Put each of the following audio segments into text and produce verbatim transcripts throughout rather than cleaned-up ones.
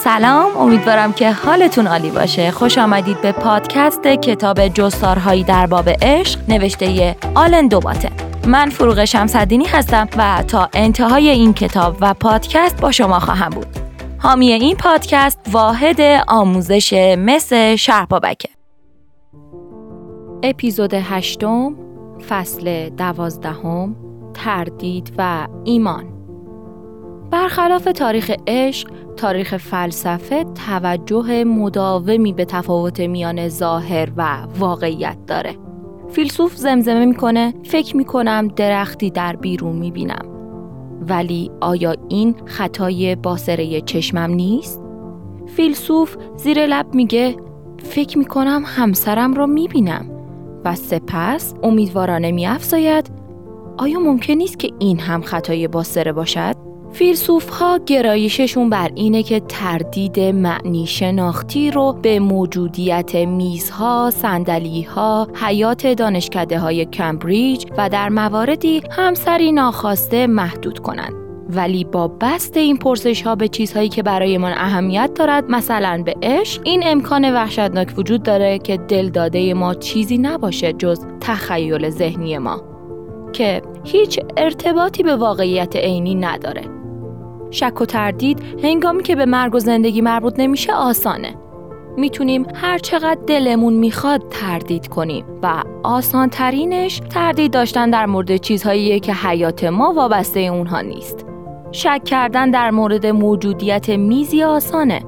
سلام، امیدوارم که حالتون عالی باشه. خوش آمدید به پادکست کتاب جستارهایی در باب عشق نوشته آلن دوباتن. من فروغ شمس‌الدینی هستم و تا انتهای این کتاب و پادکست با شما خواهم بود. حامی این پادکست واحد آموزش مس شهربابکه. اپیزود هشتم، فصل دوازدهم، تردید و ایمان. برخلاف تاریخ عشق، تاریخ فلسفه توجه مداومی به تفاوت میان ظاهر و واقعیت داره. فیلسوف زمزمه میکنه فکر میکنم درختی در بیرون میبینم، ولی آیا این خطای باصره چشمم نیست؟ فیلسوف زیر لب میگه فکر میکنم همسرم رو میبینم و سپس امیدوارانه میافزاید آیا ممکن نیست که این هم خطای باصره باشد؟ فیلسوف ها گرایششون بر اینه که تردید معنی شناختی رو به موجودیت میزها، صندلی‌ها، حیات دانشکده های کمبریج و در مواردی همسری ناخواسته محدود کنند. ولی با بست این پرسش ها به چیزهایی که برایمان اهمیت دارد، مثلا به عشق، این امکان وحشتناک وجود داره که دلداده ما چیزی نباشه جز تخیل ذهنی ما که هیچ ارتباطی به واقعیت عینی نداره. شک و تردید هنگامی که به مرگ و زندگی مربوط نمیشه آسانه. میتونیم هر چقدر دلمون میخواد تردید کنیم و آسان ترینش تردید داشتن در مورد چیزهاییه که حیات ما وابسته اونها نیست. شک کردن در مورد موجودیت میزی آسانه.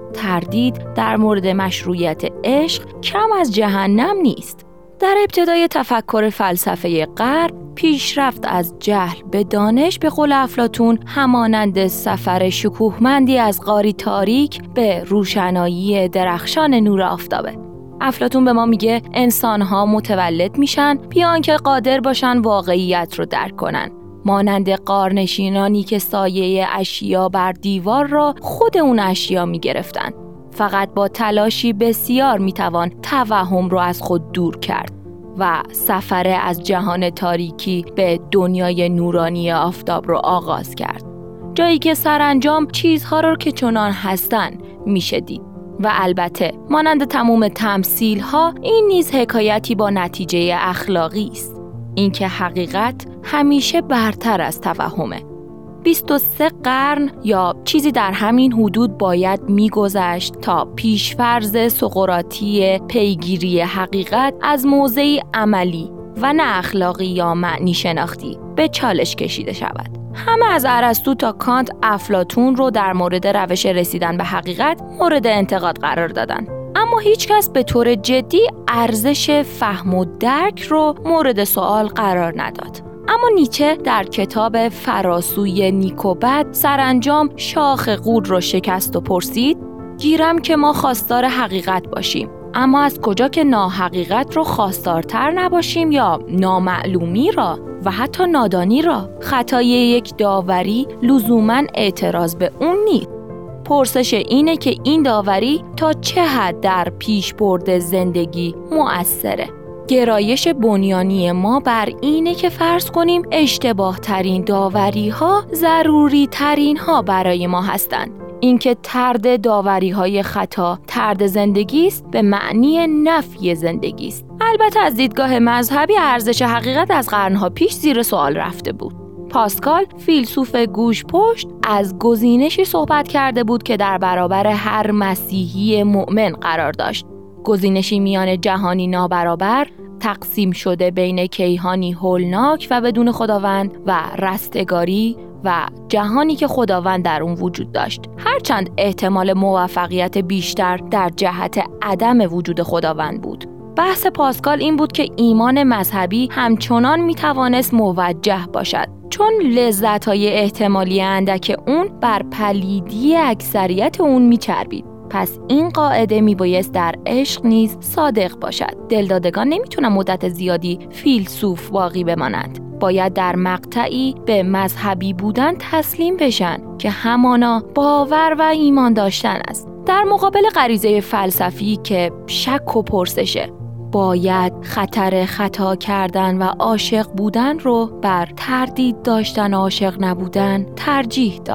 تردید در مورد مشروعیت عشق کم از جهنم نیست. در ابتدای تفکر فلسفه غرب، پیشرفت از جهل به دانش به قول افلاطون همانند سفر شکوهمندی از غاری تاریک به روشنایی درخشان نور آفتابه. افلاطون به ما میگه انسان‌ها متولد میشن بیان که قادر باشن واقعیت رو درک کنن، مانند غارنشینانی که سایه اشیا بر دیوار را خود اون اشیا میگرفتن. فقط با تلاشی بسیار میتوان توهم رو از خود دور کرد و سفر از جهان تاریکی به دنیای نورانی آفتاب رو آغاز کرد، جایی که سرانجام چیزها رو که چنان هستن میشه دید. و البته مانند تمام تمثیل ها این نیز حکایتی با نتیجه اخلاقی است، اینکه حقیقت همیشه برتر از توهمه. بیست و سه قرن یا چیزی در همین حدود باید میگذشت تا پیشفرض سقراطی پیگیری حقیقت از موضعی عملی و نه اخلاقی یا معنی شناختی به چالش کشیده شود. همه از ارسطو تا کانت افلاطون رو در مورد روش رسیدن به حقیقت مورد انتقاد قرار دادن، اما هیچ کس به طور جدی ارزش فهم و درک رو مورد سوال قرار نداد. اما نیچه در کتاب فراسوی نیک و بد سرانجام شاخ غول رو شکست و پرسید گیرم که ما خواستار حقیقت باشیم، اما از کجا که ناحقیقت رو خواستارتر نباشیم یا نامعلومی را و حتی نادانی را؟ خطای یک داوری لزوماً اعتراض به اون نیست. پرسش اینه که این داوری تا چه حد در پیش برد زندگی مؤثره. گرایش بنیانی ما بر اینه که فرض کنیم اشتباه ترین داوری ها ضروری ترین ها برای ما هستند. اینکه طرد داوری های خطا طرد زندگی است به معنی نفی زندگی است. البته از دیدگاه مذهبی ارزش حقیقت از قرنها پیش زیر سوال رفته بود. پاسکال فیلسوف گوش پشت از گزینشی صحبت کرده بود که در برابر هر مسیحی مؤمن قرار داشت. گزینشی میان جهانی نابرابر تقسیم شده بین کیهانی هولناک و بدون خداوند و رستگاری و جهانی که خداوند در اون وجود داشت، هرچند احتمال موفقیت بیشتر در جهت عدم وجود خداوند بود. بحث پاسکال این بود که ایمان مذهبی همچنان میتوانست موجه باشد، چون لذت‌های احتمالی اندک اون بر پلیدی اکثریت اون میچربید. پس این قاعده میبایست در عشق نیز صادق باشد. دلدادگان نمیتونن مدت زیادی فیلسوف باقی بمانند. باید در مقطعی به مذهبی بودن تسلیم بشن که همانا باور و ایمان داشتن است. در مقابل غریزه فلسفی که شک و پرسشه، باید خطر خطا کردن و عاشق بودن رو بر تردید داشتن عاشق نبودن ترجیح داد.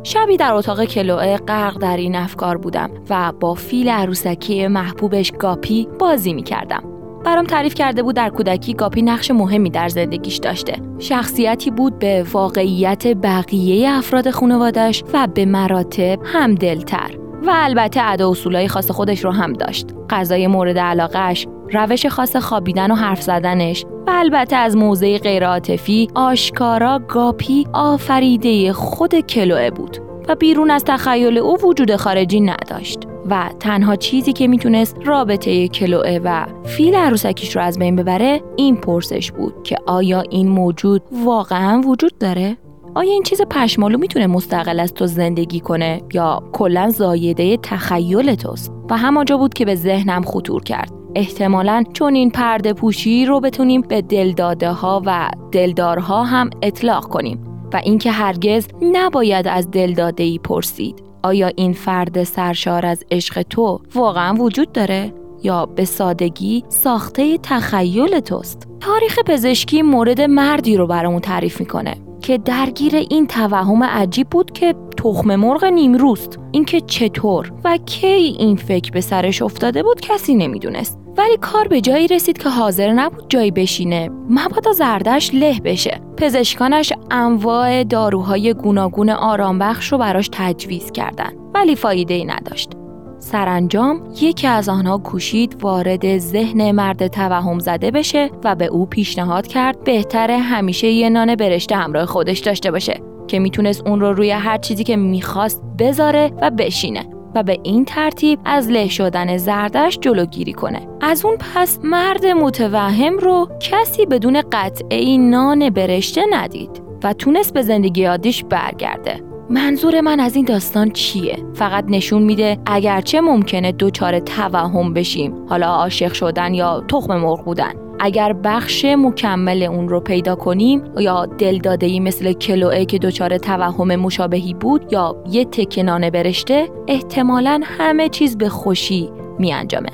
شبی در اتاق کلوئه غرق در این افکار بودم و با فیل عروسکی محبوبش گاپی بازی می‌کردم. برام تعریف کرده بود در کودکی گاپی نقش مهمی در زندگیش داشته. شخصیتی بود به واقعیت بقیه افراد خانواده‌اش و به مراتب هم دلتر و البته ادا و اصولای خاص خودش رو هم داشت. غذای مورد علاقه‌اش، روش خاص خوابیدن و حرف زدنش و البته از موضع غیر عاطفی آشکارا گاپی آفریده خود کلوئه بود و بیرون از تخیل او وجود خارجی نداشت و تنها چیزی که میتونست رابطه کلوئه و فیل عروسکیش رو از بین ببره این پرسش بود که آیا این موجود واقعا وجود داره؟ آیا این چیز پشمالو میتونه مستقل از تو زندگی کنه یا کلاً زایده تخیل توست؟ و همانجا بود که به ذهنم خطور کرد. احتمالاً چون این پرده پوشی رو بتونیم به دلداده ها و دلدارها هم اطلاق کنیم و اینکه هرگز نباید از دلداده‌ای پرسید آیا این فرد سرشار از عشق تو واقعاً وجود داره یا به سادگی ساخته تخیل توست؟ تاریخ پزشکی مورد مردی رو برامون تعریف میکنه که درگیر این توهم عجیب بود که تخم مرغ نیمروست. اینکه چطور و کی این فکر به سرش افتاده بود کسی نمیدونست، ولی کار به جایی رسید که حاضر نبود جایی بشینه مبادا زردش له بشه. پزشکانش انواع داروهای گوناگون آرامبخش رو براش تجویز کردن ولی فایده‌ای نداشت. سرانجام یکی از آنها کوشید وارد ذهن مرد توهم زده بشه و به او پیشنهاد کرد بهتره همیشه یه نان برشته همراه خودش داشته باشه که میتونست اون رو روی هر چیزی که میخواست بذاره و بشینه و به این ترتیب از له شدن زردش جلوگیری کنه. از اون پس مرد متوهم رو کسی بدون قطعه نان برشته ندید و تونست به زندگی عادیش برگرده. منظور من از این داستان چیه؟ فقط نشون میده اگرچه ممکنه دوچار توهم بشیم، حالا عاشق شدن یا تخم مرغ بودن، اگر بخش مکمل اون رو پیدا کنیم یا دلداده‌ای مثل کلوئه که دوچار توهم مشابهی بود یا یه تکه نان برشته، احتمالاً همه چیز به خوشی می انجامه.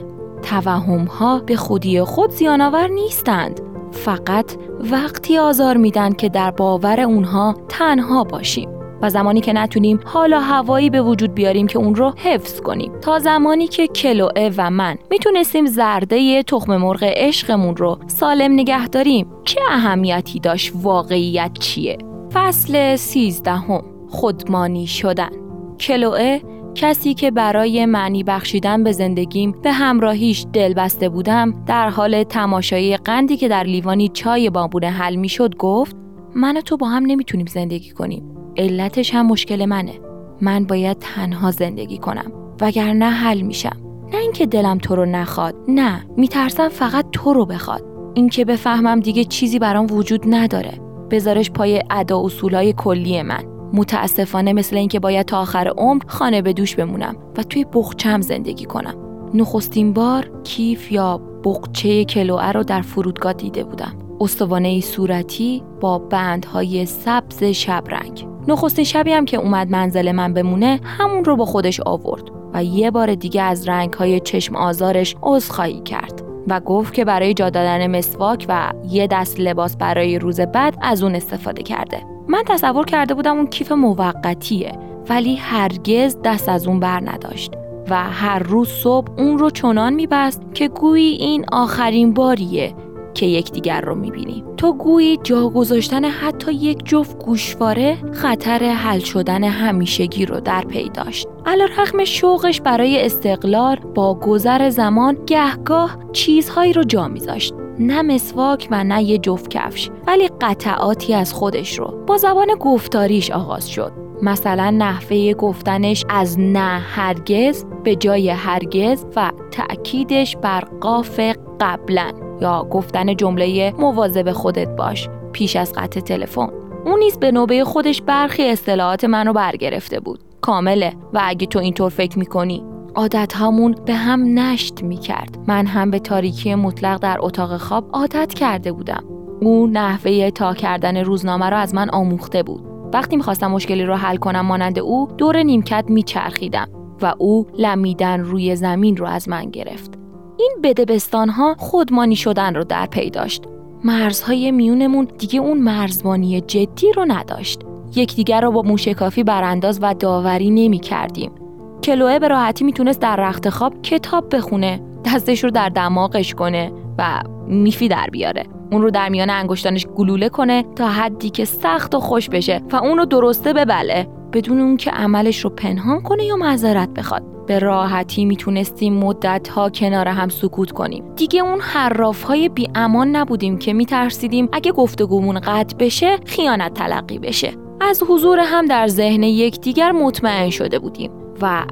توهم‌ها به خودی خود زیان‌آور نیستند، فقط وقتی آزار میدن که در باور اونها تنها باشیم و زمانی که نتونیم حالا هوایی به وجود بیاریم که اون رو حفظ کنیم. تا زمانی که کلوئه و من میتونستیم زرده تخم مرغ عشقمون رو سالم نگه داریم، چه اهمیتی داشت واقعیت چیه؟ فصل سیزدهم، خودمانی شدن. کلوئه، کسی که برای معنی بخشیدن به زندگیم به همراهیش دل بسته بودم، در حال تماشای قندی که در لیوانی چای بامبونه حل میشد گفت من و تو با هم نمیتونیم زندگی کنیم. علتش هم مشکل منه. من باید تنها زندگی کنم وگرنه حل میشم. نه اینکه دلم تو رو نخواد، نه، میترسم فقط تو رو بخواد. اینکه بفهمم دیگه چیزی برام وجود نداره، بذارش پای ادا اصولای کلی من. متاسفانه مثل اینکه باید تا آخر عمر خانه به دوش بمونم و توی بقچه‌ام زندگی کنم. نخستین بار کیف یا بقچه کلوئه رو در فرودگاه دیده بودم. استوانه‌ای صورتی با بندهای سبز شبرنگ. نخستین شبی هم که اومد منزل من بمونه همون رو با خودش آورد و یه بار دیگه از رنگ‌های چشم آزارش عذرخواهی کرد و گفت که برای جا دادن مسواک و یه دست لباس برای روز بعد از اون استفاده کرده. من تصور کرده بودم اون کیف موقتیه، ولی هرگز دست از اون بر نداشت و هر روز صبح اون رو چنان می‌بست که گویی این آخرین باریه که یکدیگر رو می‌بینیم. تو گویی جا گذاشتن حتی یک جفت گوشواره خطر حل شدن همیشگی رو در پی داشت. علی‌رغم شوقش برای استقلال، با گذر زمان گهگاه چیزهایی رو جا می‌ذاشت. نه مسواک و نه یه جفت کفش، ولی قطعاتی از خودش رو با زبان گفتاریش آغاز شد. مثلا نحوه گفتنش از نه هرگز به جای هرگز و تأکیدش بر قاف قبلا، یا گفتن جمله مواظب خودت باش پیش از قطع تلفن. اون نیز به نوبه خودش برخی اصطلاحات منو برگرفته بود. کامله و اگه تو اینطور فکر میکنی. عادت هامون به هم نشت میکرد. من هم به تاریکی مطلق در اتاق خواب عادت کرده بودم. او نحوه تا کردن روزنامه رو از من آموخته بود. وقتی میخواستم مشکلی رو حل کنم مانند او دور نیمکت میچرخیدم و او لمیدن روی زمین رو از من گرفت. این بدبستان‌ها خودمانی شدن رو در پی داشت. مرزهای میونمون دیگه اون مرزبانی جدی رو نداشت. یکدیگر رو با موشکافی برانداز و داوری نمی کردیم. کلوئه به راحتی میتونست در رخت خواب کتاب بخونه، دستش رو در دماغش کنه و میفی در بیاره. اون رو در میان انگشتانش گلوله کنه تا حدی که سخت و خوش بشه و اون رو درسته ببلعه، بدون اون که عملش رو پنهان کنه یا معذرت بخواد. به راحتی میتونستیم مدت‌ها کنار هم سکوت کنیم. دیگه اون حراف‌های بی امان نبودیم که میترسیدیم اگه گفتگومون قطع بشه خیانت تلقی بشه. از حضور هم در ذهن یکدیگر مطمئن شده بودیم و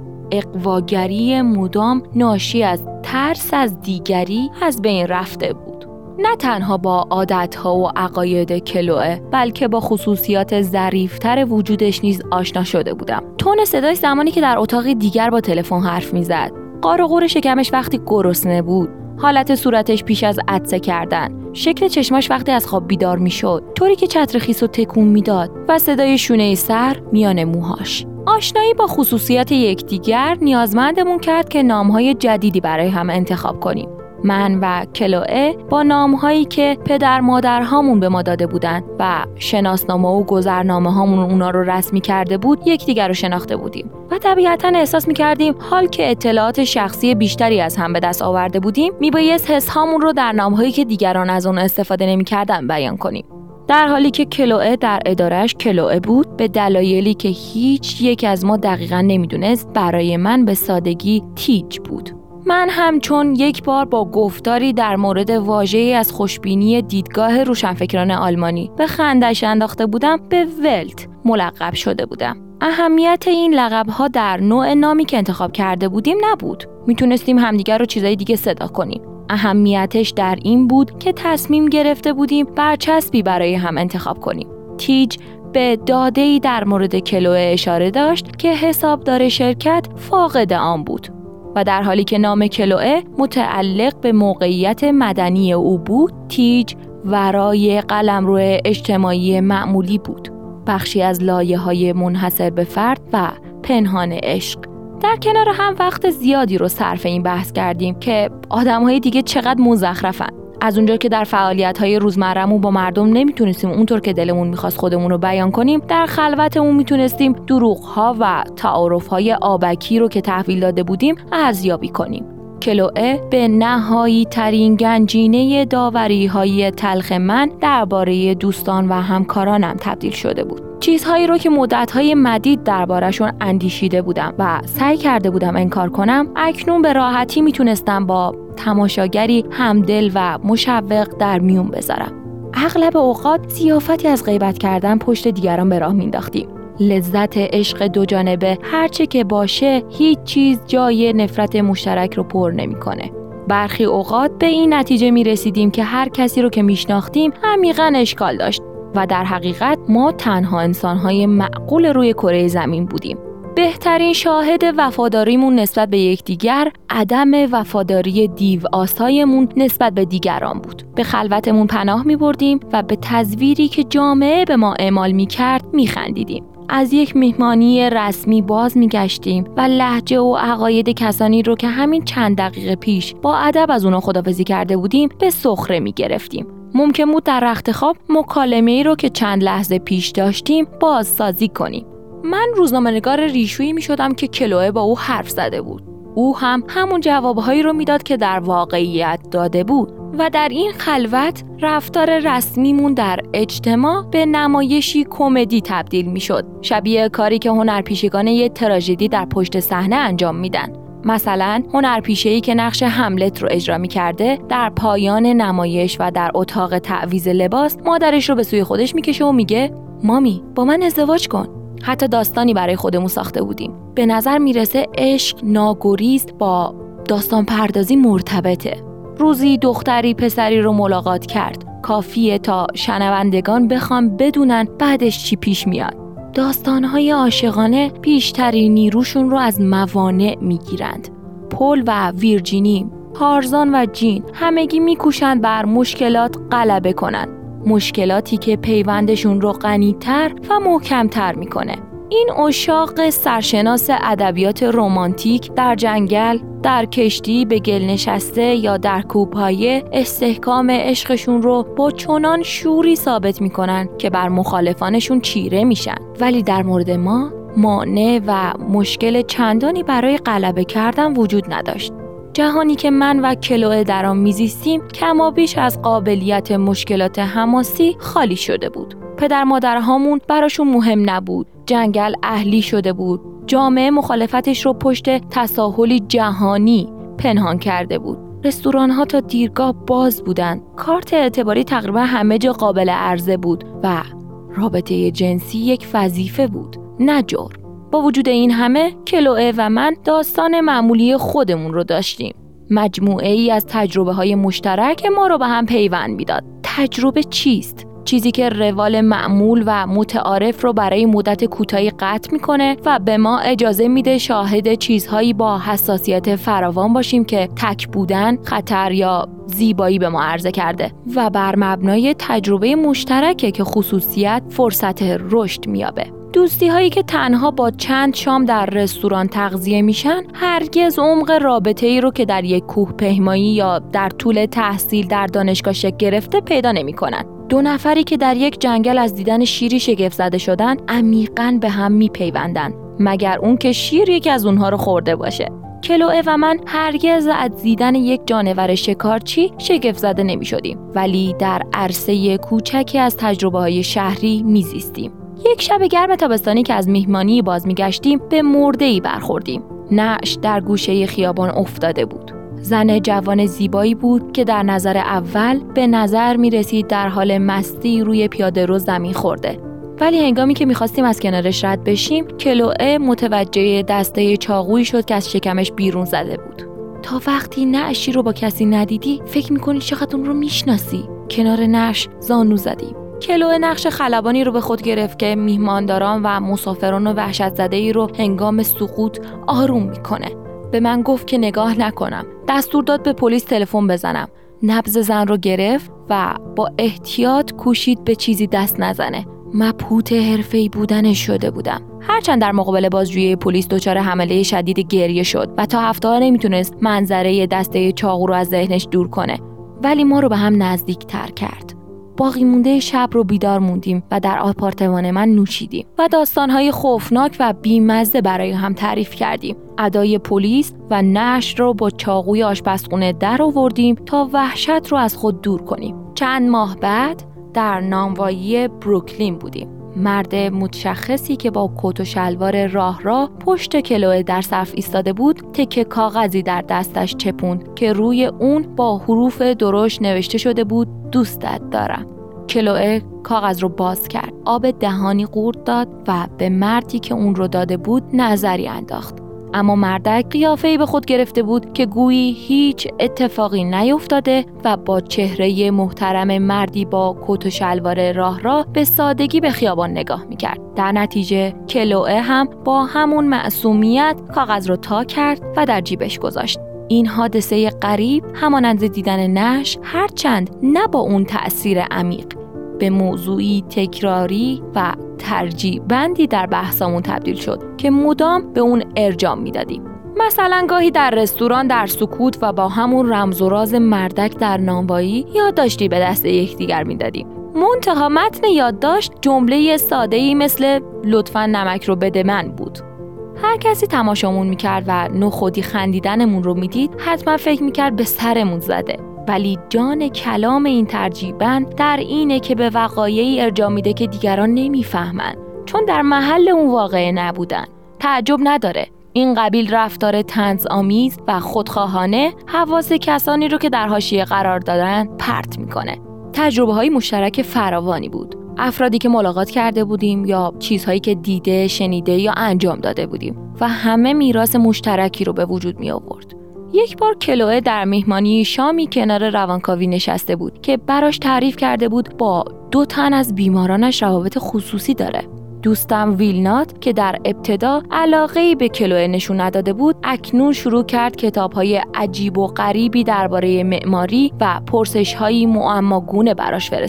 اغواگری مدام ناشی از ترس از دیگری از بین رفته بود. نه تنها با عادت‌ها و عقاید کلوئه، بلکه با خصوصیات ظریف‌تر وجودش نیز آشنا شده بودم. تون صدای زمانی که در اتاق دیگر با تلفن حرف می‌زد، قار و قور شکمش وقتی گرسنه بود، حالت صورتش پیش از عطسه کردن، شکل چشماش وقتی از خواب بیدار می‌شد، طوری که چتر خیسو تکون میداد و صدای شونه سر میان موهاش. آشنایی با خصوصیات یکدیگر نیازمندمون کرد که نام‌های جدیدی برای هم انتخاب کنیم. من و کلوئه با نام‌هایی که پدر مادرهامون به ما داده بودن و شناسنامه و گذرنامه هامون اونا رو رسمی کرده بود یکدیگر رو شناخته بودیم و طبیعتاً احساس می‌کردیم حال که اطلاعات شخصی بیشتری از هم به دست آورده بودیم میبایست حس هامون رو در نام‌هایی که دیگران از اون استفاده نمی‌کردن بیان کنیم. در حالی که کلوئه در اداره‌اش کلوئه بود، به دلایلی که هیچ یک از ما دقیقاً نمی‌دونست، برای من به سادگی تیج بود. من همچون یک بار با گفتاری در مورد واژه‌ای از خوشبینی دیدگاه روشنفکران آلمانی به خندش انداخته بودم، به ولت ملقب شده بودم. اهمیت این لقب‌ها در نوع نامی که انتخاب کرده بودیم نبود. میتونستیم همدیگر رو چیزای دیگه صدا کنیم. اهمیتش در این بود که تصمیم گرفته بودیم برچسبی برای هم انتخاب کنیم. تیج به داده‌ای در مورد کلوئه اشاره داشت که حسابدار شرکت فاقد آن بود و در حالی که نام کلوئه متعلق به موقعیت مدنی او بود، تیج ورای قلمرو اجتماعی معمولی بود، بخشی از لایه‌های منحصر به فرد و پنهان عشق. در کنار هم وقت زیادی رو صرف این بحث کردیم که آدم‌های دیگه چقدر مزخرفن. از اونجا که در فعالیت‌های روزمره‌مون با مردم نمیتونستیم اونطور که دلمون می‌خواست خودمون رو بیان کنیم، در خلوتمون میتونستیم دروغ‌ها و تعارف‌های آبکی رو که تحویل داده بودیم ارزیابی کنیم. کلوئه به نهایی ترین گنجینه داوری‌های تلخ من درباره دوستان و همکارانم تبدیل شده بود. چیزهایی رو که مدت‌های مدید درباره‌شون اندیشیده بودم و سعی کرده بودم انکار کنم، اکنون به راحتی میتونستم با تماشاگری همدل و مشوق در میون بذارم. اغلب اوقات ضیافتی از غیبت کردن پشت دیگران به راه مینداختیم. لذت عشق دو جانبه هرچه که باشه هیچ چیز جای نفرت مشترک رو پر نمی‌کنه. برخی اوقات به این نتیجه می‌رسیدیم که هر کسی رو که میشناختیم عمیقاً اشکال داشت و در حقیقت ما تنها انسان‌های معقول روی کره زمین بودیم. بهترین شاهد وفاداریمون نسبت به یکدیگر عدم وفاداری دیو آسایمون نسبت به دیگران بود. به خلوتمون پناه می‌بردیم و به تزویری که جامعه به ما اعمال می‌کرد می‌خندیدیم. از یک مهمانی رسمی باز می‌گشتیم و لهجه و عقاید کسانی رو که همین چند دقیقه پیش با ادب از اونها خداحافظی کرده بودیم به سخره می‌گرفتیم. ممکن بود در رخت خواب مکالمه‌ای رو که چند لحظه پیش داشتیم بازسازی کنیم. من روزنامه‌نگار ریشویی می‌شدم که کلوئه با او حرف زده بود. او هم همون جوابهایی رو میداد که در واقعیت داده بود و در این خلوت رفتار رسمیمون در اجتماع به نمایشی کمدی تبدیل می‌شد، شبیه کاری که هنرپیشگان یه تراژدی در پشت صحنه انجام میدن. مثلا هنرپیشه‌ای که نقش هملت رو اجرا می‌کرده در پایان نمایش و در اتاق تعویض لباس مادرش رو به سوی خودش می‌کشه و میگه مامی با من ازدواج کن. حتی داستانی برای خودمون ساخته بودیم. به نظر میرسه عشق ناگریز با داستان پردازی مرتبطه. روزی دختری پسری رو ملاقات کرد. کافیه تا شنوندگان بخوان بدونن بعدش چی پیش میاد. داستان‌های عاشقانه بیشترین نیروشون رو از موانع میگیرند. پل و ویرجینی، تارزان و جین همگی میکوشند بر مشکلات غلبه کنند. مشکلاتی که پیوندشون رو غنی‌تر و محکم‌تر میکنه. این عشاق سرشناس ادبیات رمانتیک در جنگل، در کشتی به گل نشسته یا در کوهپایه استحکام عشقشون رو با چنان شوری ثابت میکنن که بر مخالفانشون چیره میشن. ولی در مورد ما مانع و مشکل چندانی برای غلبه کردن وجود نداشت. جهانی که من و کلوئه در آن میزیستیم کما بیش از قابلیت مشکلات حماسی خالی شده بود. پدر مادرهامون براشون مهم نبود. جنگل اهلی شده بود. جامعه مخالفتش رو پشت تساهلی جهانی پنهان کرده بود. رستوران ها تا دیرگاه باز بودن. کارت اعتباری تقریبا همه جا قابل عرضه بود و رابطه جنسی یک وظیفه بود، نه جرم. با وجود این همه کلوئه و من داستان معمولی خودمون رو داشتیم. مجموعه ای از تجربه های مشترک ما رو به هم پیوند میداد. تجربه چیست؟ چیزی که روال معمول و متعارف رو برای مدت کوتاهی قطع میکنه و به ما اجازه میده شاهد چیزهایی با حساسیت فراوان باشیم که تک بودن، خطر یا زیبایی به ما عرضه کرده و بر مبنای تجربه مشترکه که خصوصیت فرصت رشد میابه. دوستی هایی که تنها با چند شام در رستوران تغذیه میشن هرگز عمق رابطه ای رو که در یک کوه پیمایی یا در طول تحصیل در دانشگاه شکل گرفته پیدا نمیکنن. دو نفری که در یک جنگل از دیدن شیری شگفت زده شدن عمیقاً به هم میپیوندن، مگر اون که شیر یکی از اونها رو خورده باشه. کلوئه و من هرگز از دیدن یک جانور شکارچی شگفت زده نمیشدیم، ولی در عرصه کوچکی از تجربه‌های شهری میزیستیم. یک شب گرم تابستانی که از میهمانی باز میگشتیم به مرده‌ای برخوردیم. نعش در گوشه خیابان افتاده بود. زن جوان زیبایی بود که در نظر اول به نظر می رسید در حال مستی روی پیاده رو زمین خورده. ولی هنگامی که می خواستیم از کنارش رد بشیم، کلوئه متوجه دسته چاقویی شد که از شکمش بیرون زده بود. تا وقتی نعشی رو با کسی ندیدی فکر می کنی چقدر اون رو می شناسی. کنار نعش زانو زدیم. کلوئه نقش خلبانی رو به خود گرفت که میهمانداران و مسافران و وحشت زده‌ای رو هنگام سقوط آروم میکنه. به من گفت که نگاه نکنم. دستور داد به پلیس تلفن بزنم. نبض زن رو گرفت و با احتیاط کوشید به چیزی دست نزنه. مبهوت حرفه‌ای بودنش شده بودم. هرچند در مقابل بازجویی پلیس دچار حمله شدید گریه شد و تا هفته‌ها نمیتونست منظره دسته چاقو رو از ذهنش دور کنه، ولی ما رو به هم نزدیک تر کرد. باقی مونده شب رو بیدار موندیم و در آپارتمان من نوشیدیم و داستان‌های خوفناک و بی‌مزه برای هم تعریف کردیم. ادای پلیس و نشر رو با چاقوی آشپزخونه در آوردیم تا وحشت رو از خود دور کنیم. چند ماه بعد در نانوایی بروکلین بودیم. مرد متشخصی که با کت و شلوار راه راه پشت کلوئه در صف ایستاده بود تکه کاغذی در دستش چپوند که روی اون با حروف درشت نوشته شده بود دوستت دارم. کلوئه کاغذ رو باز کرد، آب دهانی قورت داد و به مردی که اون رو داده بود نظری انداخت. اما مردک قیافه‌ای به خود گرفته بود که گویی هیچ اتفاقی نیفتاده و با چهره محترم مردی با کت و شلوار راه راه به سادگی به خیابان نگاه میکرد. در نتیجه کلوئه هم با همون معصومیت کاغذ رو تا کرد و در جیبش گذاشت. این حادثه غریب همانند دیدن نعش، هرچند نه با اون تأثیر عمیق، به موضوعی تکراری و ترجیح بندی در بحثامون تبدیل شد که مدام به اون ارجاع میدادیم. مثلا گاهی در رستوران در سکوت و با همون رمز و راز مردک در نانوایی یادداشتی به دست یکدیگر میدادیم. منتها متن یادداشت جمله ساده‌ای مثل لطفاً نمک رو بده من بود. هر کسی تماشامون میکرد و نخودی خندیدنمون رو میدید حتما فکر میکرد به سرمون زده. ولی جان کلام این ترجیبند در اینه که به وقایعی ارجاع میده که دیگران نمیفهمن، چون در محل اون واقعه نبودن. تعجب نداره این قبیل رفتار طنزآمیز و خودخواهانه حواس کسانی رو که در حاشیه قرار دادن پرت میکنه. تجربه های مشترک فراوانی بود. افرادی که ملاقات کرده بودیم یا چیزهایی که دیده، شنیده یا انجام داده بودیم و همه میراث مشترکی رو به وجود می آورد. یک بار کلوئه در مهمانی شامی کنار روانکاوی نشسته بود که براش تعریف کرده بود با دو تن از بیمارانش روابط خصوصی داره. دوستم ویلنات که در ابتدا علاقه‌ای به کلوئه نشون نداده بود، اکنون شروع کرد کتاب‌های عجیب و غریبی درباره معماری و پرسش‌هایی معماگونه براش فرستاد.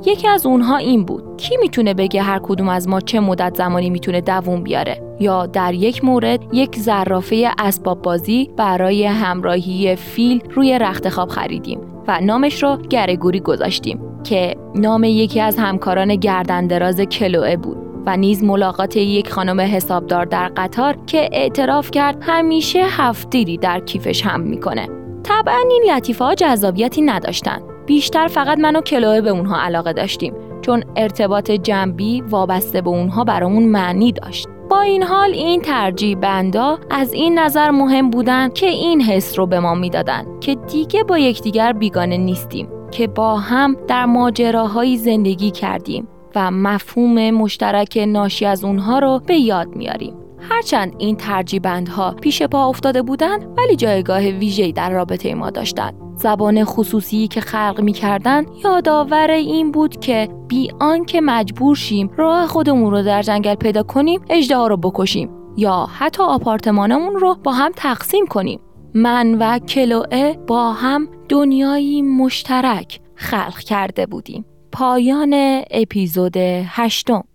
یکی از اونها این بود: کی میتونه بگه هر کدوم از ما چه مدت زمانی میتونه دووم بیاره؟ یا در یک مورد یک زرافه اسباب بازی برای همراهی فیل روی رخت خواب خریدیم و نامش رو گرگوری گذاشتیم که نام یکی از همکاران گردن دراز کلوئه بود و نیز ملاقات یک خانم حسابدار در قطار که اعتراف کرد همیشه هفتیری در کیفش حمل میکنه. طبعا این لطیفه ها جذابیتی نداشتن، بیشتر فقط من و کلوئه به اونها علاقه داشتیم چون ارتباط جنبی وابسته به اونها برامون معنی داشت. با این حال این ترجیح بندا از این نظر مهم بودن که این حس رو به ما میدادن که دیگه با یکدیگر بیگانه نیستیم، که با هم در ماجراهایی زندگی کردیم و مفهوم مشترک ناشی از اونها رو به یاد میاریم. هرچند این ترجیبندها پیش پا افتاده بودن، ولی جایگاه ویژه‌ای در رابطه ما داشتن. زبان خصوصی که خلق می‌کردن یادآور این بود که بی آنکه مجبور شیم راه خودمون رو در جنگل پیدا کنیم، اژدها رو بکشیم یا حتی آپارتمانمون رو با هم تقسیم کنیم، من و کلوئه با هم دنیایی مشترک خلق کرده بودیم. پایان اپیزود هشتم.